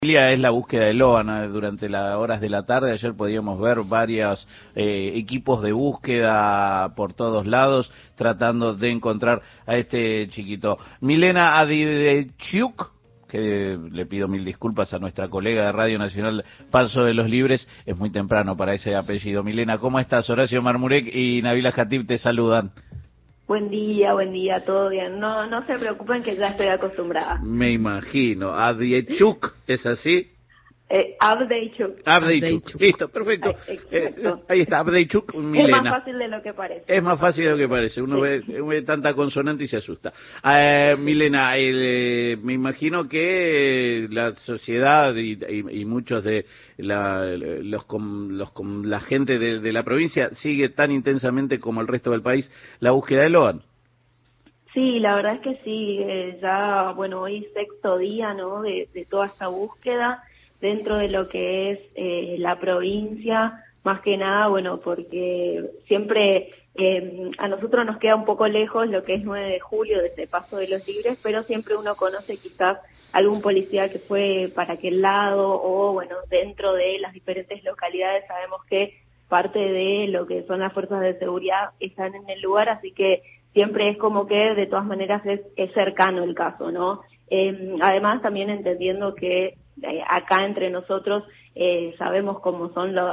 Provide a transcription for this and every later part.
Es la búsqueda de Loan durante las horas de la tarde. Ayer podíamos ver varios equipos de búsqueda por todos lados tratando de encontrar a este chiquito. Milena Adidechuk, que le pido mil disculpas a nuestra colega de Radio Nacional Paso de los Libres, es muy temprano para ese apellido. Milena, ¿cómo estás? Horacio Marmurek y Nabila Jatib te saludan. Buen día, todo bien. No se preocupen que ya estoy acostumbrada. Me imagino. Adidechuk, ¿es así? Avdichuk. Listo, perfecto. Ahí está, Avdichuk, Milena. Es más fácil de lo que parece. Es más fácil de lo que parece. Uno ve tanta consonante y se asusta. Milena, me imagino que la sociedad y muchos de la gente de la provincia sigue tan intensamente como el resto del país la búsqueda de Loan. Sí, la verdad es que sí. Ya, hoy sexto día, ¿no? De toda esta búsqueda dentro de lo que es la provincia, más que nada, porque siempre a nosotros nos queda un poco lejos lo que es 9 de julio, desde Paso de los Libres, pero siempre uno conoce quizás algún policía que fue para aquel lado, o dentro de las diferentes localidades sabemos que parte de lo que son las fuerzas de seguridad están en el lugar, así que siempre es como que de todas maneras es cercano el caso, ¿no? Además también entendiendo que acá entre nosotros sabemos cómo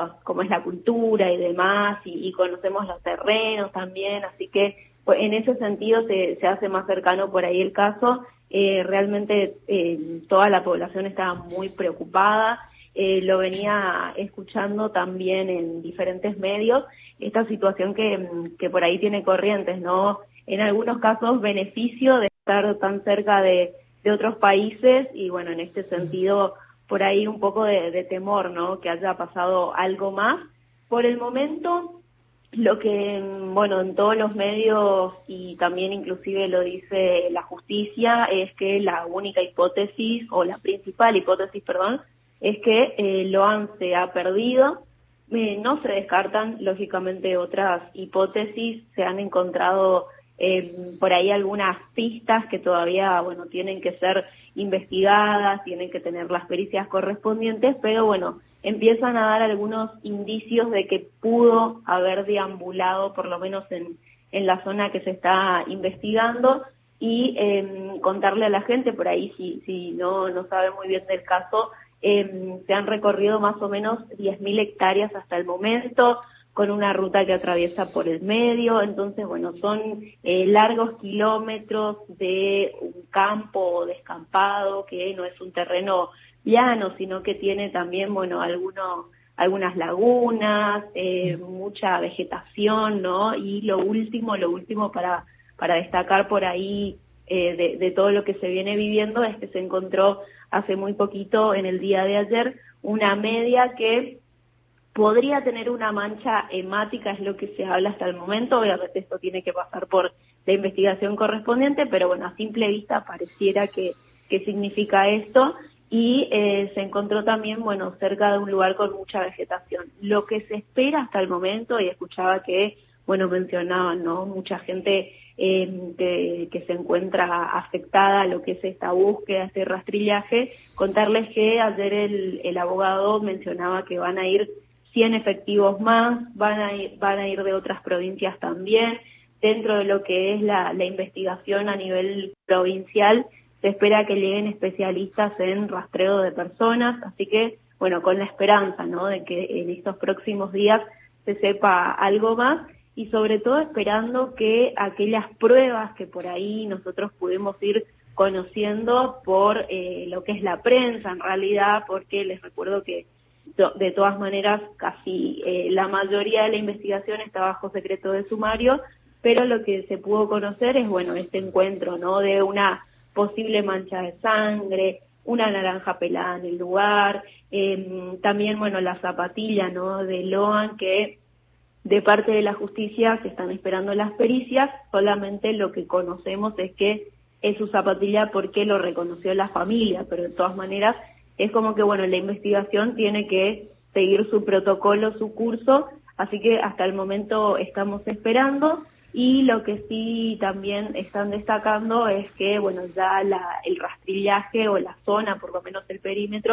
es la cultura y demás, y conocemos los terrenos también, así que pues, en ese sentido se hace más cercano por ahí el caso. Realmente toda la población estaba muy preocupada, lo venía escuchando también en diferentes medios, esta situación que por ahí tiene corrientes, ¿no? En algunos casos beneficio de estar tan cerca de otros países y en este sentido por ahí un poco de temor, ¿no? Que haya pasado algo más. Por el momento, lo que, en todos los medios y también inclusive lo dice la justicia, es que la única hipótesis, o la principal hipótesis, perdón, es que Loan se ha perdido. No se descartan, lógicamente, otras hipótesis, se han encontrado por ahí algunas pistas que todavía, tienen que ser investigadas, tienen que tener las pericias correspondientes, pero empiezan a dar algunos indicios de que pudo haber deambulado, por lo menos en la zona que se está investigando, y contarle a la gente, por ahí si no sabe muy bien del caso, se han recorrido más o menos 10.000 hectáreas hasta el momento, con una ruta que atraviesa por el medio, entonces, son largos kilómetros de un campo descampado, que no es un terreno llano, sino que tiene también, algunas lagunas, mucha vegetación, ¿no? Y lo último para destacar por ahí de todo lo que se viene viviendo es que se encontró hace muy poquito, en el día de ayer, una media que podría tener una mancha hemática, es lo que se habla hasta el momento. Obviamente esto tiene que pasar por la investigación correspondiente, pero a simple vista pareciera que significa esto, y se encontró también, cerca de un lugar con mucha vegetación. Lo que se espera hasta el momento, y escuchaba que, mencionaban, ¿no? Mucha gente que se encuentra afectada a lo que es esta búsqueda, este rastrillaje, contarles que ayer el abogado mencionaba que van a ir 100 efectivos más, van a ir de otras provincias también. Dentro de lo que es la investigación a nivel provincial, se espera que lleguen especialistas en rastreo de personas, así que, con la esperanza, ¿no?, de que en estos próximos días se sepa algo más, y sobre todo esperando que aquellas pruebas que por ahí nosotros pudimos ir conociendo por lo que es la prensa, en realidad, porque les recuerdo que de todas maneras casi la mayoría de la investigación está bajo secreto de sumario, pero lo que se pudo conocer es, este encuentro, ¿no?, de una posible mancha de sangre, una naranja pelada en el lugar, también, la zapatilla, ¿no?, de Loan, que de parte de la justicia se están esperando las pericias, solamente lo que conocemos es que es su zapatilla porque lo reconoció la familia, pero de todas maneras es como que, la investigación tiene que seguir su protocolo, su curso, así que hasta el momento estamos esperando, y lo que sí también están destacando es que, ya el rastrillaje o la zona, por lo menos el perímetro,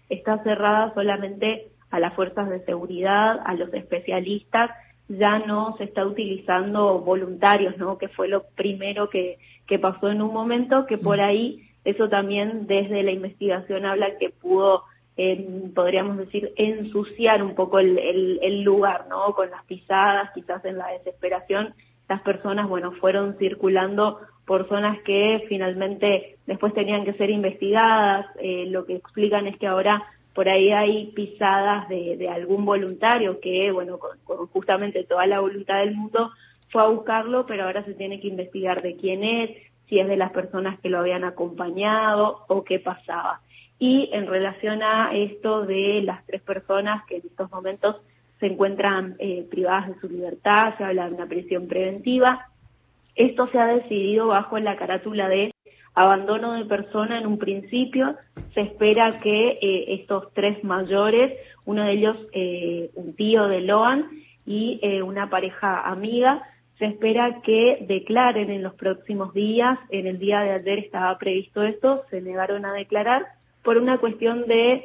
está cerrada solamente a las fuerzas de seguridad, a los especialistas, ya no se está utilizando voluntarios, ¿no? Que fue lo primero que pasó en un momento, que por ahí eso también desde la investigación habla que pudo, podríamos decir, ensuciar un poco el lugar, ¿no? Con las pisadas, quizás en la desesperación, las personas, bueno, fueron circulando por zonas que finalmente después tenían que ser investigadas. Lo que explican es que ahora por ahí hay pisadas de algún voluntario que, bueno, con justamente toda la voluntad del mundo fue a buscarlo, pero ahora se tiene que investigar de quién es, si es de las personas que lo habían acompañado o qué pasaba. Y en relación a esto de las 3 personas que en estos momentos se encuentran privadas de su libertad, se habla de una prisión preventiva. Esto se ha decidido bajo la carátula de abandono de persona en un principio. Se espera que estos 3 mayores, uno de ellos un tío de Loan y una pareja amiga, se espera que declaren en los próximos días. En el día de ayer estaba previsto esto, se negaron a declarar por una cuestión de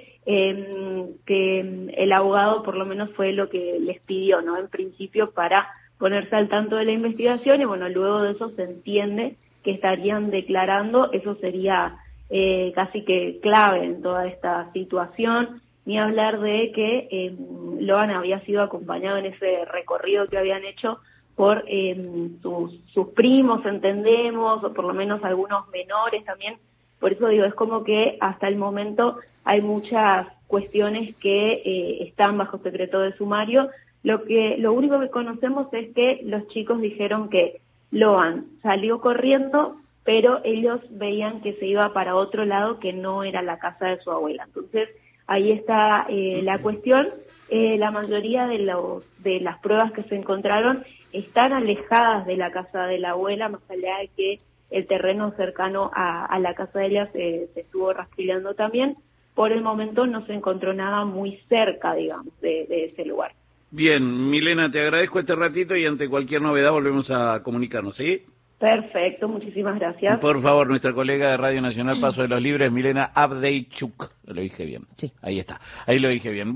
que el abogado por lo menos fue lo que les pidió, ¿no? En principio para ponerse al tanto de la investigación y bueno, luego de eso se entiende que estarían declarando. Eso sería casi que clave en toda esta situación, ni hablar de que Loan había sido acompañado en ese recorrido que habían hecho por sus primos, entendemos, o por lo menos algunos menores también. Por eso digo, es como que hasta el momento hay muchas cuestiones que están bajo secreto de sumario. Lo único que conocemos es que los chicos dijeron que Loan salió corriendo, pero ellos veían que se iba para otro lado que no era la casa de su abuela. Entonces, ahí está la cuestión. La mayoría de las pruebas que se encontraron están alejadas de la casa de la abuela, más allá de que el terreno cercano a la casa de ella se estuvo rastrillando también. Por el momento no se encontró nada muy cerca, digamos, de ese lugar. Bien, Milena, te agradezco este ratito y ante cualquier novedad volvemos a comunicarnos, ¿sí? Perfecto, muchísimas gracias. Por favor, nuestra colega de Radio Nacional Paso de los Libres, Milena Avdeichuk. Lo dije bien. Sí. Ahí está, ahí lo dije bien.